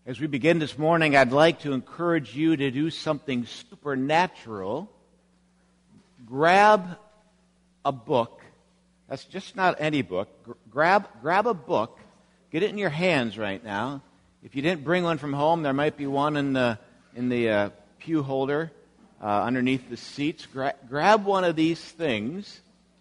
As we begin this morning, I'd like to encourage you to do something supernatural. Grab a book. That's just not any book. Grab a book. Get it in your hands right now. If you didn't bring one from home, there might be one in the pew holder underneath the seats. Grab one of these things.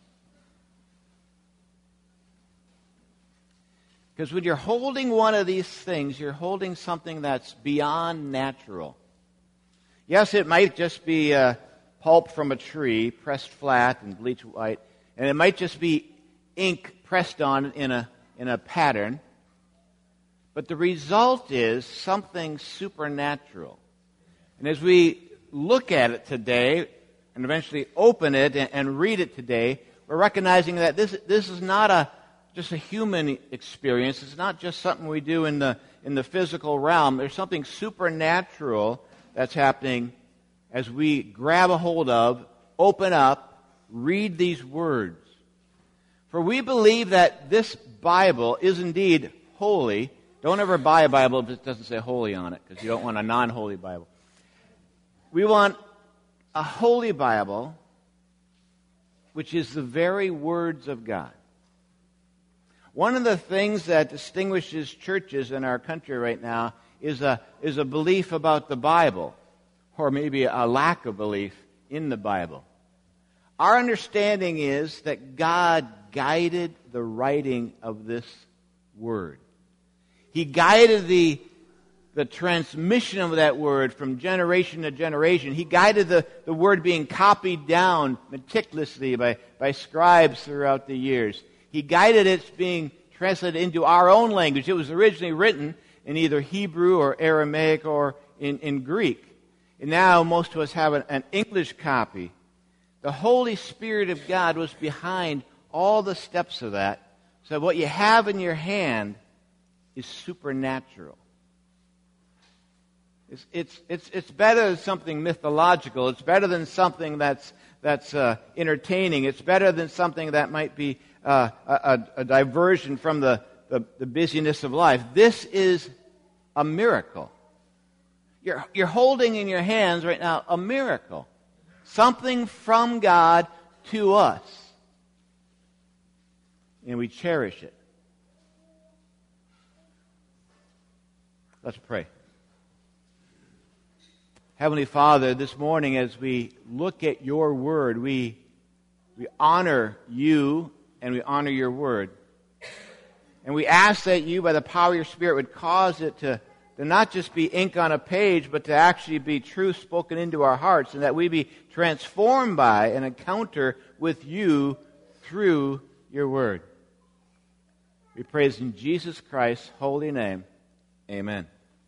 Because when you're holding one of these things, you're holding something that's beyond natural. Yes, it might just be pulp from a tree pressed flat and bleached white, and it might just be ink pressed on in a pattern. But the result is something supernatural. And as we look at it today and eventually open it and read it today, we're recognizing that this is not just a human experience. It's not just something we do in the physical realm. There's something supernatural that's happening as we grab a hold of, open up, read these words. For we believe that this Bible is indeed holy. Don't ever buy a Bible if it doesn't say holy on it, because you don't want a non-holy Bible. We want a holy Bible, which is the very words of God. One of the things that distinguishes churches in our country right now is a belief about the Bible, or maybe a lack of belief in the Bible. Our understanding is that God guided the writing of this word. He guided the transmission of that word from generation to generation. He guided the word being copied down meticulously by scribes throughout the years. He guided its being translated into our own language. It was originally written in either Hebrew or Aramaic or in Greek. And now most of us have an English copy. The Holy Spirit of God was behind all the steps of that. So what you have in your hand is supernatural. It's better than something mythological. It's better than something that's entertaining. It's better than something that might be a diversion from the busyness of life. This is a miracle. You're holding in your hands right now a miracle. Something from God to us. And we cherish it. Let's pray. Heavenly Father, this morning as we look at your word, we honor you and we honor your word. And we ask that you, by the power of your Spirit, would cause it to not just be ink on a page, but to actually be truth spoken into our hearts, and that we be transformed by an encounter with you through your word. We praise in Jesus Christ's holy name. Amen.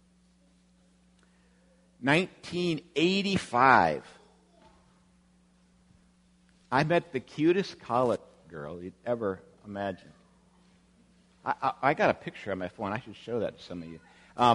1985. I met the cutest college girl you'd ever imagine. I got a picture on my phone. I should show that to some of you.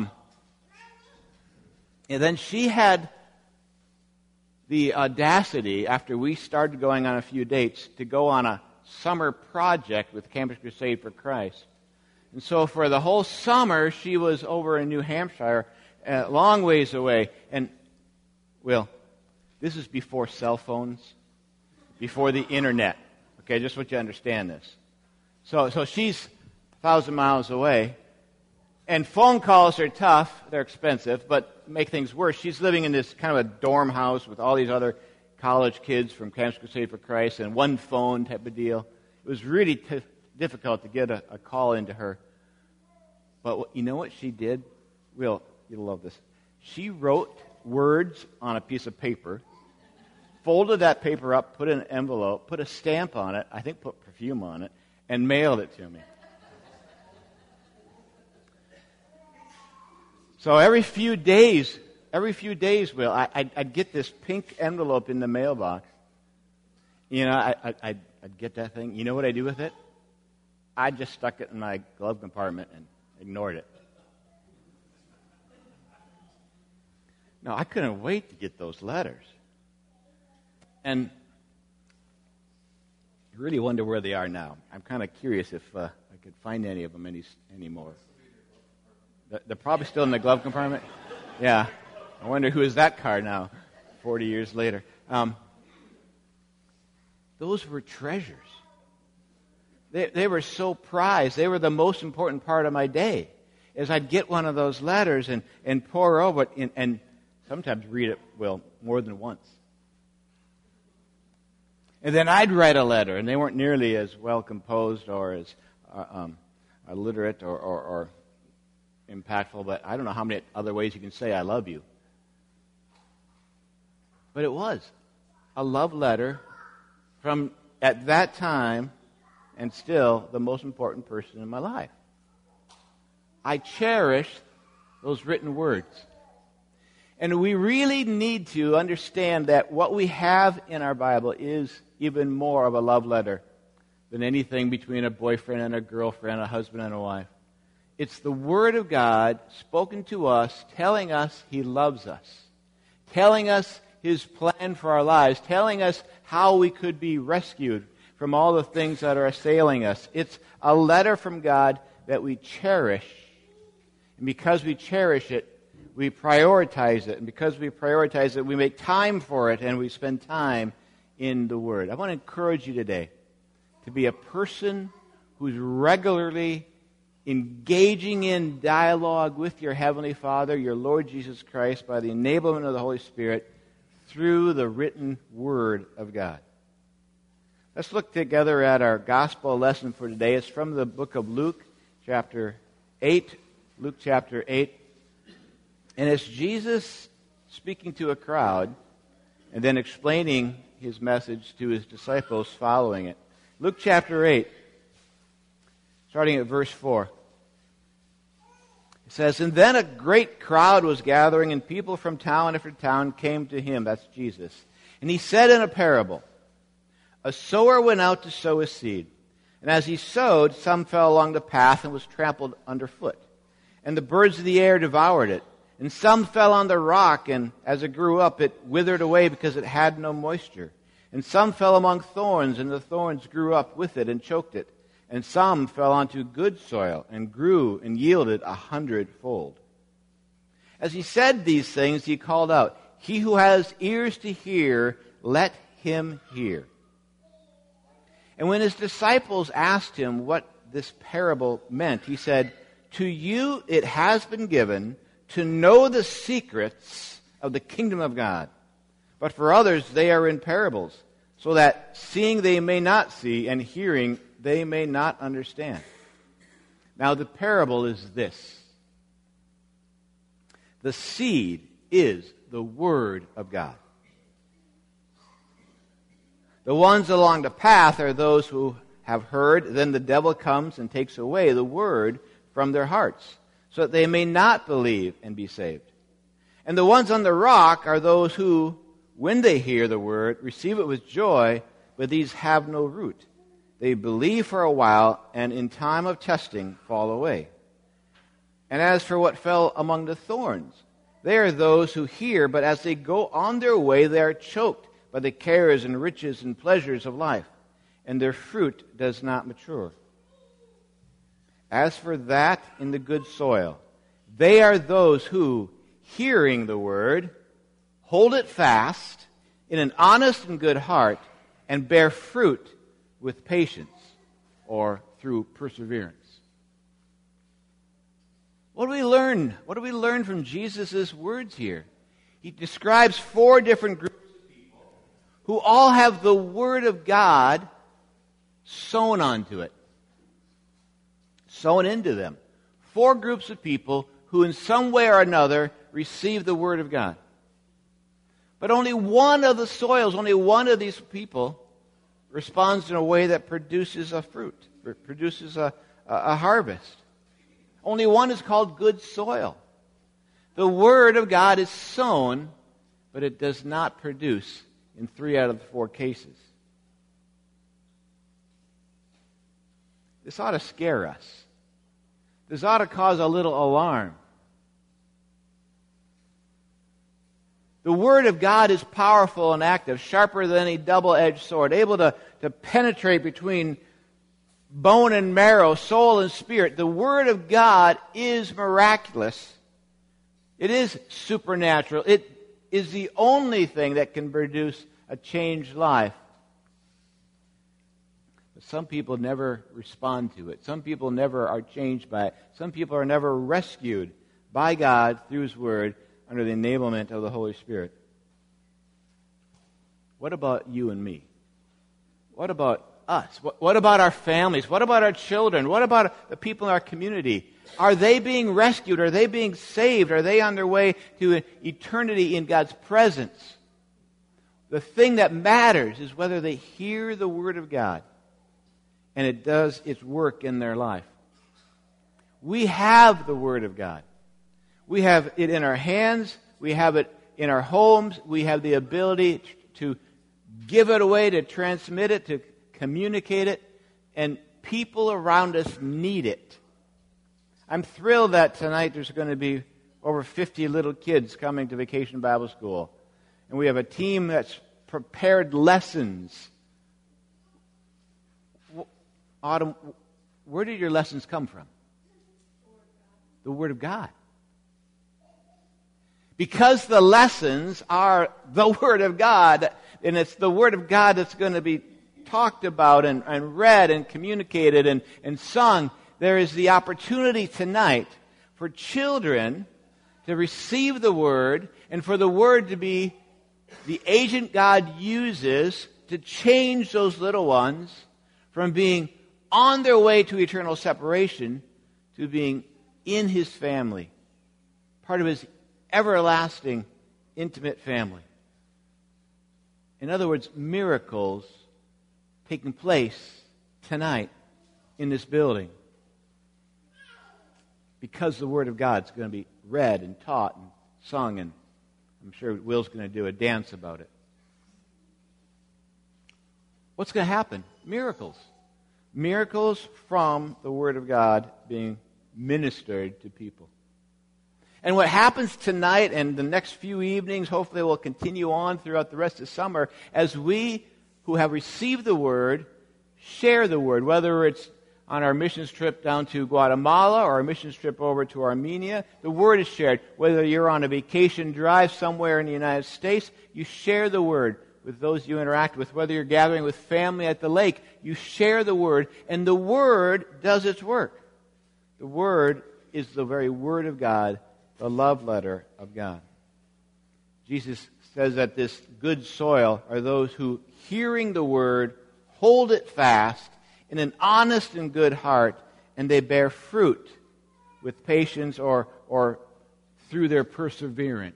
And then she had the audacity, after we started going on a few dates, to go on a summer project with Campus Crusade for Christ. And so for the whole summer, she was over in New Hampshire, a long ways away. And, well, this is before cell phones, before the internet. Okay, just want you to understand this. So she's 1,000 miles away. And phone calls are tough. They're expensive, but make things worse. She's living in this kind of a dorm house with all these other college kids from Campus Crusade for Christ and one phone type of deal. It was really difficult to get a call into her. But you know what she did? You'll love this. She wrote words on a piece of paper, folded that paper up, put it in an envelope, put a stamp on it, I think put perfume on it, and mailed it to me. So every few days, Will, I'd get this pink envelope in the mailbox. You know, I'd get that thing. You know what I do with it? I just stuck it in my glove compartment and ignored it. No, I couldn't wait to get those letters. And I really wonder where they are now. I'm kind of curious if I could find any of them anymore. They're probably still in the glove compartment. Yeah. I wonder who is that card now, 40 years later. Those were treasures. They were so prized. They were the most important part of my day. As I'd get one of those letters and pore over it and sometimes read it, well, more than once. And then I'd write a letter, and they weren't nearly as well composed or as literate or impactful, but I don't know how many other ways you can say I love you. But it was a love letter from, at that time, and still the most important person in my life. I cherish those written words. And we really need to understand that what we have in our Bible is even more of a love letter than anything between a boyfriend and a girlfriend, a husband and a wife. It's the Word of God spoken to us, telling us He loves us, telling us His plan for our lives, telling us how we could be rescued from all the things that are assailing us. It's a letter from God that we cherish. And because we cherish it, we prioritize it. And because we prioritize it, we make time for it, and we spend time in the Word. I want to encourage you today to be a person who's regularly engaging in dialogue with your Heavenly Father, your Lord Jesus Christ, by the enablement of the Holy Spirit through the written Word of God. Let's look together at our gospel lesson for today. It's from the book of Luke, chapter 8. Luke chapter 8. And it's Jesus speaking to a crowd and then explaining His message to His disciples following it. Luke chapter 8, starting at verse 4. It says, "And then a great crowd was gathering, and people from town after town came to Him," that's Jesus. "And He said in a parable, a sower went out to sow his seed. And as he sowed, some fell along the path and was trampled underfoot. And the birds of the air devoured it. And some fell on the rock, and as it grew up, it withered away because it had no moisture. And some fell among thorns, and the thorns grew up with it and choked it. And some fell onto good soil, and grew and yielded 100-fold. As he said these things, he called out, 'He who has ears to hear, let him hear.' And when his disciples asked him what this parable meant, he said, 'To you it has been given to know the secrets of the kingdom of God. But for others they are in parables, so that seeing they may not see, and hearing they may not understand.' Now the parable is this. The seed is the Word of God. The ones along the path are those who have heard. Then the devil comes and takes away the word from their hearts, so that they may not believe and be saved. And the ones on the rock are those who, when they hear the word, receive it with joy, but these have no root. They believe for a while, and in time of testing fall away. And as for what fell among the thorns, they are those who hear, but as they go on their way, they are choked by the cares and riches and pleasures of life, and their fruit does not mature. As for that in the good soil, they are those who, hearing the word, hold it fast in an honest and good heart, and bear fruit with patience, or through perseverance." What do we learn? What do we learn from Jesus' words here? He describes 4 different groups who all have the Word of God sewn onto it, sewn into them. 4 groups of people who in some way or another receive the Word of God. But only one of the soils, only one of these people responds in a way that produces a fruit, produces a harvest. Only one is called good soil. The Word of God is sown, but it does not produce in 3 out of the 4 cases. This ought to scare us. This ought to cause a little alarm. The Word of God is powerful and active, sharper than any double-edged sword, able to penetrate between bone and marrow, soul and spirit. The Word of God is miraculous. It is supernatural. It is the only thing that can produce a changed life. But some people never respond to it. Some people never are changed by it. Some people are never rescued by God through His Word under the enablement of the Holy Spirit. What about you and me? What about us? What about our families? What about our children? What about the people in our community? Are they being rescued? Are they being saved? Are they on their way to eternity in God's presence? The thing that matters is whether they hear the Word of God and it does its work in their life. We have the Word of God. We have it in our hands. We have it in our homes. We have the ability to give it away, to transmit it, to communicate it, and people around us need it. I'm thrilled that tonight there's going to be over 50 little kids coming to Vacation Bible School. And we have a team that's prepared lessons. Autumn, where did your lessons come from? The Word of God. Because the lessons are the Word of God, and it's the Word of God that's going to be talked about and read and communicated and sung, there is the opportunity tonight for children to receive the Word and for the Word to be the agent God uses to change those little ones from being on their way to eternal separation to being in His family, part of His everlasting, intimate family. In other words, miracles taking place tonight in this building because the Word of God is going to be read and taught and sung, and I'm sure Will's going to do a dance about it. What's going to happen? Miracles. Miracles from the Word of God being ministered to people. And what happens tonight and the next few evenings, hopefully will continue on throughout the rest of summer, as we who have received the Word share the Word, whether it's on our missions trip down to Guatemala or our missions trip over to Armenia, the Word is shared. Whether you're on a vacation drive somewhere in the United States, you share the Word with those you interact with. Whether you're gathering with family at the lake, you share the Word, and the Word does its work. The Word is the very Word of God, the love letter of God. Jesus says that this good soil are those who, hearing the Word, hold it fast in an honest and good heart, and they bear fruit with patience or through their perseverance.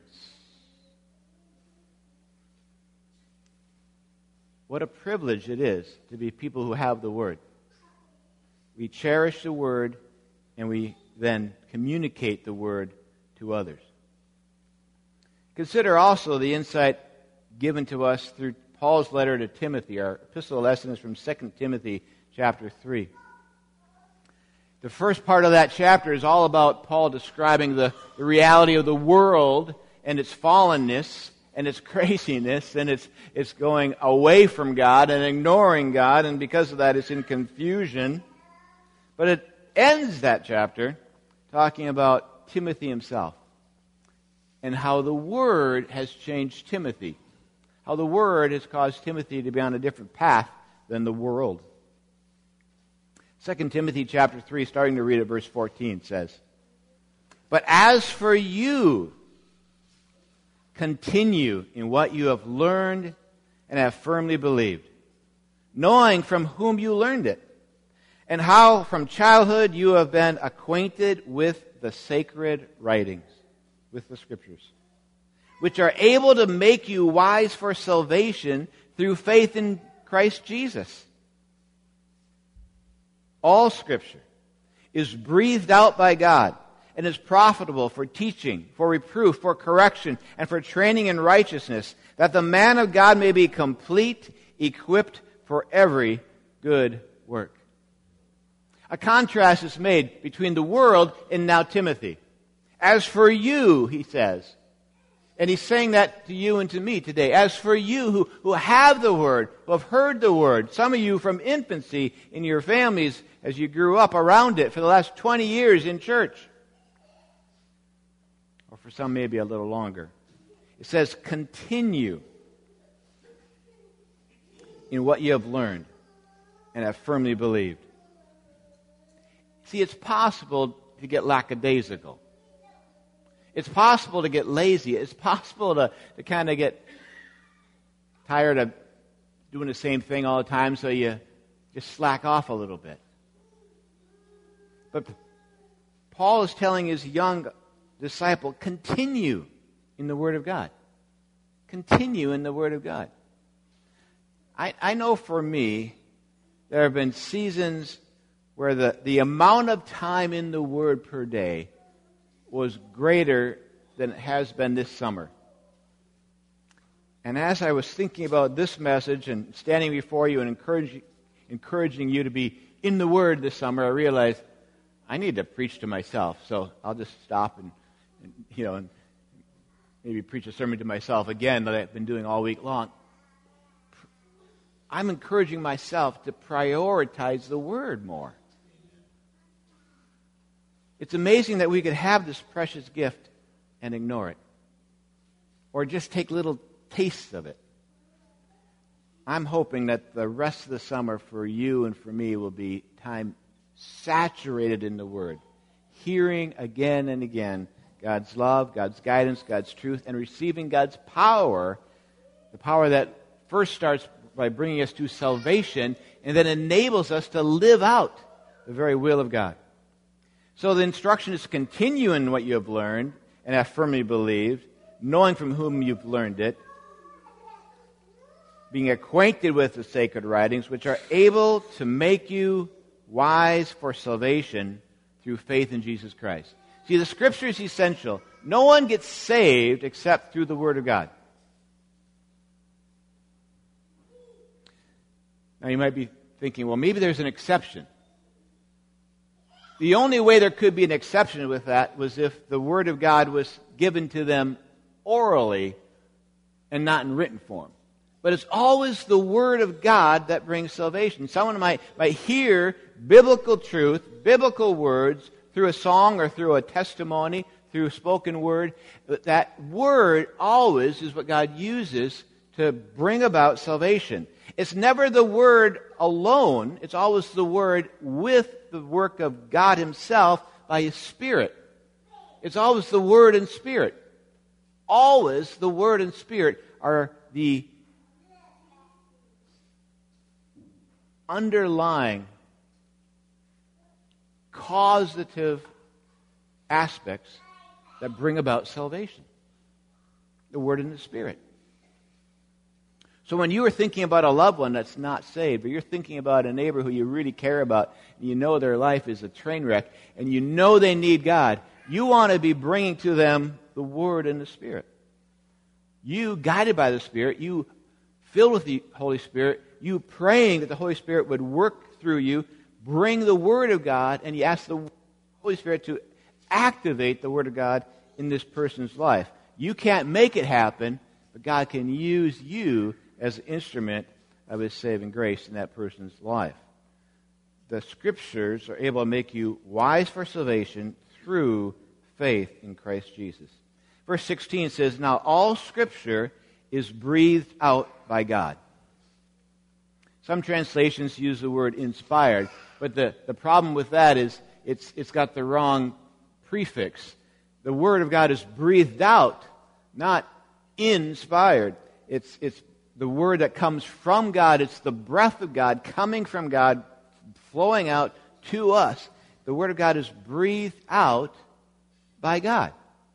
What a privilege it is to be people who have the Word. We cherish the Word, and we then communicate the Word to others. Consider also the insight given to us through Paul's letter to Timothy. Our epistle lesson is from 2 Timothy chapter 3. The first part of that chapter is all about Paul describing the reality of the world and its fallenness and its craziness, and it's going away from God and ignoring God, and because of that it's in confusion. But it ends that chapter talking about Timothy himself and how the Word has changed Timothy, how the Word has caused Timothy to be on a different path than the world. 2 Timothy chapter 3, starting to read at verse 14, says, "But as for you, continue in what you have learned and have firmly believed, knowing from whom you learned it, and how from childhood you have been acquainted with the sacred writings," with the Scriptures, "which are able to make you wise for salvation through faith in Christ Jesus. All Scripture is breathed out by God and is profitable for teaching, for reproof, for correction, and for training in righteousness, that the man of God may be complete, equipped for every good work." A contrast is made between the world and now Timothy. As for you, he says, And he's saying that to you and to me today. As for you who have the Word, who have heard the Word, some of you from infancy in your families as you grew up around it for the last 20 years in church, or for some maybe a little longer. It says, continue in what you have learned and have firmly believed. See, it's possible to get lackadaisical. It's possible to get lazy. It's possible to kind of get tired of doing the same thing all the time, so you just slack off a little bit. But Paul is telling his young disciple, continue in the Word of God. Continue in the Word of God. I know for me, there have been seasons where the amount of time in the Word per day was greater than it has been this summer. And as I was thinking about this message and standing before you and encouraging you to be in the Word this summer, I realized I need to preach to myself. So I'll just stop and maybe preach a sermon to myself again that I've been doing all week long. I'm encouraging myself to prioritize the Word more. It's amazing that we could have this precious gift and ignore it, or just take little tastes of it. I'm hoping that the rest of the summer for you and for me will be time saturated in the Word, hearing again and again God's love, God's guidance, God's truth, and receiving God's power, the power that first starts by bringing us to salvation and then enables us to live out the very will of God. So the instruction is to continue in what you have learned and have firmly believed, knowing from whom you've learned it, being acquainted with the sacred writings, which are able to make you wise for salvation through faith in Jesus Christ. See, the Scripture is essential. No one gets saved except through the Word of God. Now you might be thinking, well, maybe there's an exception. The only way there could be an exception with that was if the Word of God was given to them orally and not in written form. But it's always the Word of God that brings salvation. Someone might hear biblical truth, biblical words, through a song or through a testimony, through a spoken word. But that Word always is what God uses to bring about salvation. It's never the Word alone. It's always the Word with the work of God Himself by His Spirit. It's always the Word and Spirit. Always the Word and Spirit are the underlying causative aspects that bring about salvation. The Word and the Spirit. So when you are thinking about a loved one that's not saved, or you're thinking about a neighbor who you really care about, and you know their life is a train wreck, and you know they need God, you want to be bringing to them the Word and the Spirit. You, guided by the Spirit, you filled with the Holy Spirit, you praying that the Holy Spirit would work through you, bring the Word of God, and you ask the Holy Spirit to activate the Word of God in this person's life. You can't make it happen, but God can use you as an instrument of His saving grace in that person's life. The Scriptures are able to make you wise for salvation through faith in Christ Jesus. Verse 16 says, now all Scripture is breathed out by God. Some translations use the word inspired, but the problem with that is it's got the wrong prefix. The Word of God is breathed out, not inspired. It's the Word that comes from God. It's the breath of God coming from God, flowing out to us. The Word of God is breathed out by God.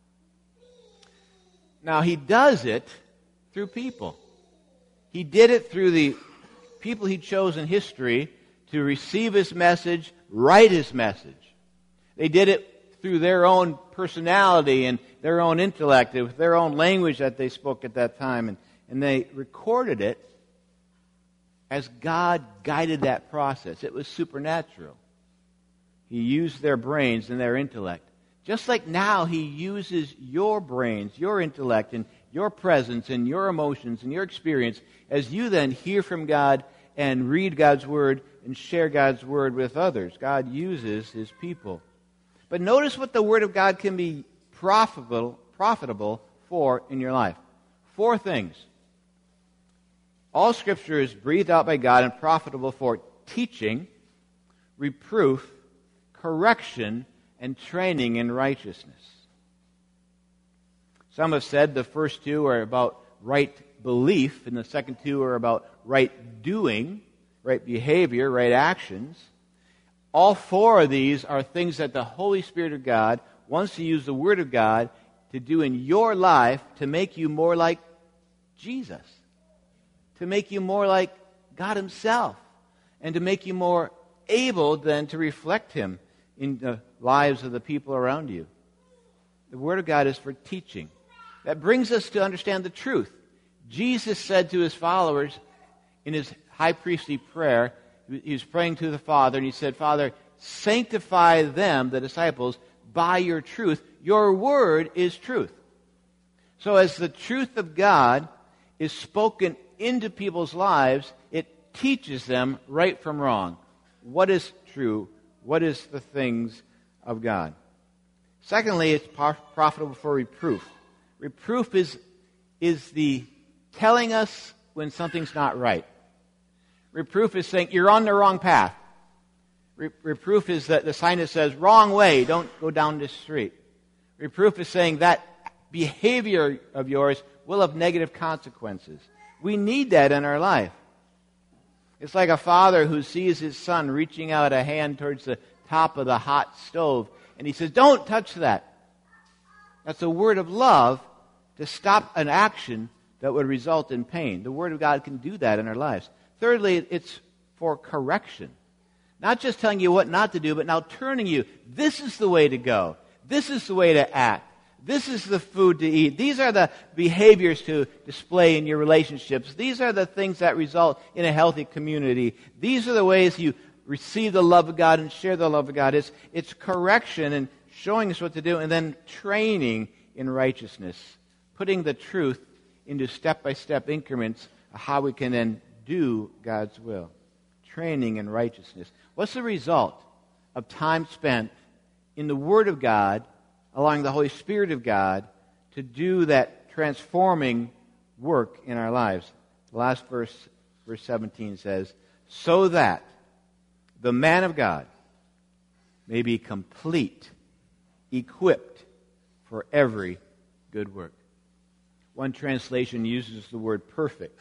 Now, He does it through people. He did it through the people He chose in history to receive His message, write His message. They did it through their own personality and their own intellect, with their own language that they spoke at that time. And they recorded it as God guided that process. It was supernatural. He used their brains and their intellect. Just like now He uses your brains, your intellect, and your presence and your emotions and your experience as you then hear from God and read God's Word and share God's Word with others. God uses His people. But notice what the Word of God can be profitable for in your life. 4 things. All Scripture is breathed out by God and profitable for teaching, reproof, correction, and training in righteousness. Some have said the first 2 are about right belief, and the second 2 are about right doing, right behavior, right actions. All 4 of these are things that the Holy Spirit of God wants to use the Word of God to do in your life to make you more like Jesus, to make you more like God Himself, and to make you more able then to reflect Him in the lives of the people around you. The Word of God is for teaching. That brings us to understand the truth. Jesus said to His followers in His high priestly prayer, He was praying to the Father, and He said, Father, sanctify them, the disciples, by your truth. Your Word is truth. So as the truth of God is spoken into people's lives, it teaches them right from wrong. What is true? What is the things of God? Secondly, it's profitable for reproof. Reproof is the telling us when something's not right. Reproof is saying, you're on the wrong path. Reproof is the sign that says, wrong way, don't go down this street. Reproof is saying that behavior of yours will have negative consequences. We need that in our life. It's like a father who sees his son reaching out a hand towards the top of the hot stove, and he says, don't touch that. That's a word of love to stop an action that would result in pain. The Word of God can do that in our lives. Thirdly, it's for correction. Not just telling you what not to do, but now turning you. This is the way to go. This is the way to act. This is the food to eat. These are the behaviors to display in your relationships. These are the things that result in a healthy community. These are the ways you receive the love of God and share the love of God. It's correction and showing us what to do, and then training in righteousness. Putting the truth into step-by-step increments of how we can then do God's will. Training in righteousness. What's the result of time spent in the Word of God, allowing the Holy Spirit of God to do that transforming work in our lives? The last verse 17 says, so that the man of God may be complete, equipped for every good work. One translation uses the word perfect.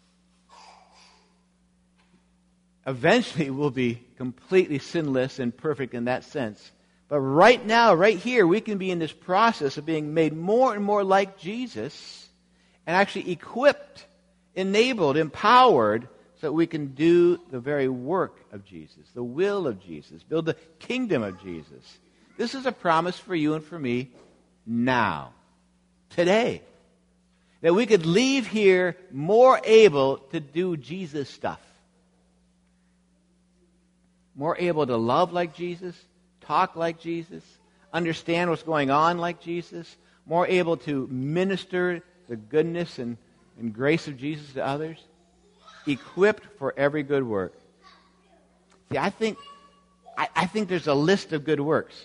Eventually we'll be completely sinless and perfect in that sense. But right now, right here, we can be in this process of being made more and more like Jesus and actually equipped, enabled, empowered so that we can do the very work of Jesus, the will of Jesus, build the kingdom of Jesus. This is a promise for you and for me now, today. That we could leave here more able to do Jesus stuff. More able to love like Jesus, talk like Jesus, understand what's going on like Jesus, more able to minister the goodness and grace of Jesus to others, equipped for every good work. See, I think there's a list of good works.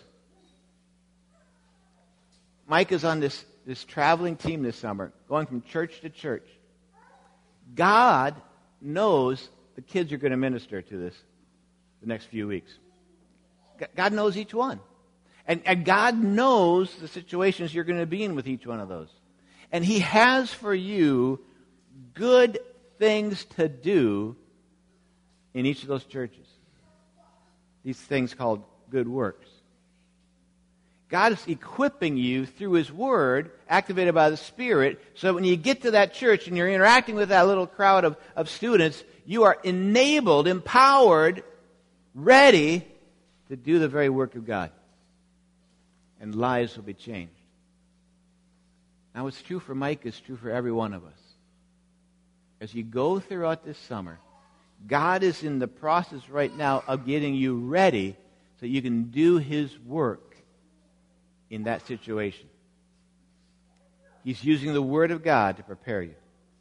Mike is on this traveling team this summer, going from church to church. God knows the kids you're going to minister to the next few weeks. God knows each one. And God knows the situations you're going to be in with each one of those. And He has for you good things to do in each of those churches. These things called good works. God is equipping you through His Word, activated by the Spirit, so that when you get to that church and you're interacting with that little crowd of students, you are enabled, empowered, ready to do the very work of God. And lives will be changed. Now, what's true for Mike is true for every one of us. As you go throughout this summer, God is in the process right now of getting you ready so you can do His work in that situation. He's using the Word of God to prepare you.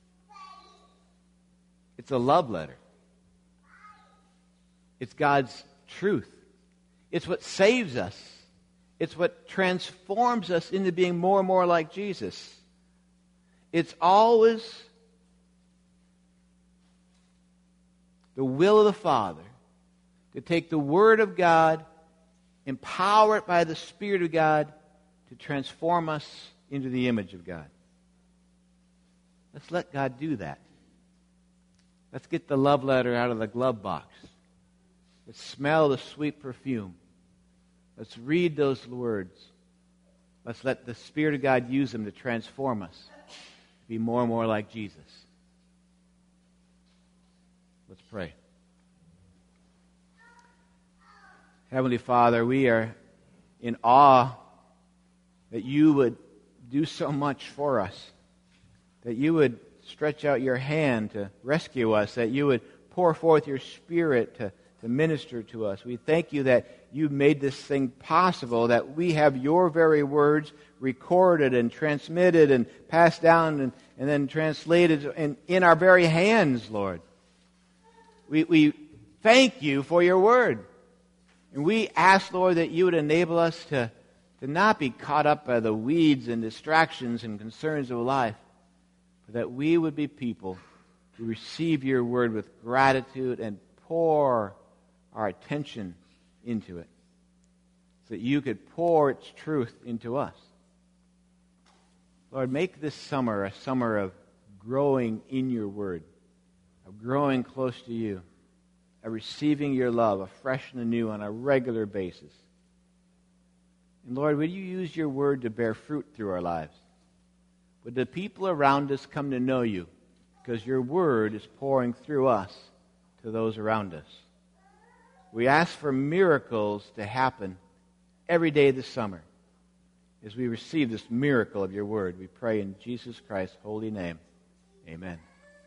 It's a love letter. It's God's truth. It's what saves us. It's what transforms us into being more and more like Jesus. It's always the will of the Father to take the Word of God, empower it by the Spirit of God to transform us into the image of God. Let's let God do that. Let's get the love letter out of the glove box. Let's smell the sweet perfume. Let's read those words. Let's let the Spirit of God use them to transform us, to be more and more like Jesus. Let's pray. Heavenly Father, we are in awe that you would do so much for us, that you would stretch out your hand to rescue us, that you would pour forth your Spirit to minister to us. We thank you that you made this thing possible, that we have your very words recorded and transmitted and passed down and then translated in our very hands, Lord. We thank you for your word. And we ask, Lord, that you would enable us to not be caught up by the weeds and distractions and concerns of life, but that we would be people who receive your word with gratitude and pour our attention into it, so that you could pour its truth into us. Lord, make this summer a summer of growing in your word, of growing close to you, of receiving your love afresh and anew on a regular basis. And Lord, would you use your word to bear fruit through our lives? Would the people around us come to know you because your word is pouring through us to those around us? We ask for miracles to happen every day this summer as we receive this miracle of your word. We pray in Jesus Christ's holy name. Amen.